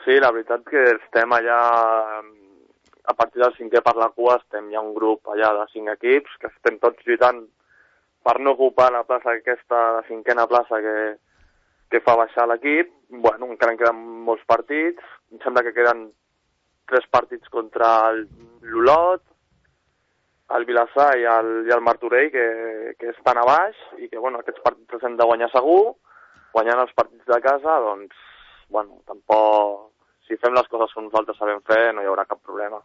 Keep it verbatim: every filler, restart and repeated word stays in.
Sí, la veritat que estem allà, a partir del cinquè per la cua, estem ja un grup allà de cinc equips, que estem tots lluitant per no ocupar la plaça aquesta, la cinquena plaça que, que fa baixar l'equip. Bueno, encara en queden molts partits, em sembla que queden tres partits contra l'Olot, el Vilassar i el, i el Martorell, que, que estan a baix, i que bueno, aquests partits els hem de guanyar segur. Guanyant els partits de casa, doncs, bueno, tampoc... Si fem les coses que nosaltres sabem fer, no hi haurà cap problema.